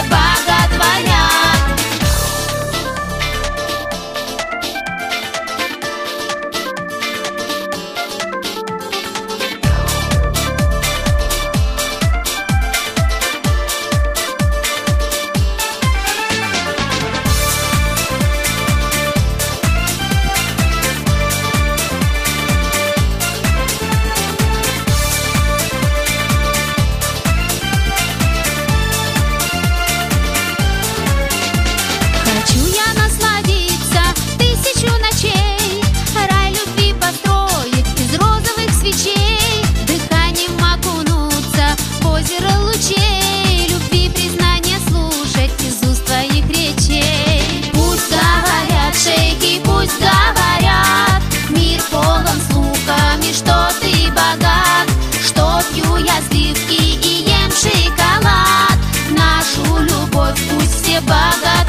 боготворят. Хочу я насладиться 1000 ночей, рай любви построить из розовых свечей, дыханием окунуться в озеро лучей, любви признание слушать из уст твоих речей. Пусть говорят шейхи, пусть говорят, мир полон слухами, что ты богат, что пью я сливки и ем шоколад. Нашу любовь пусть все богат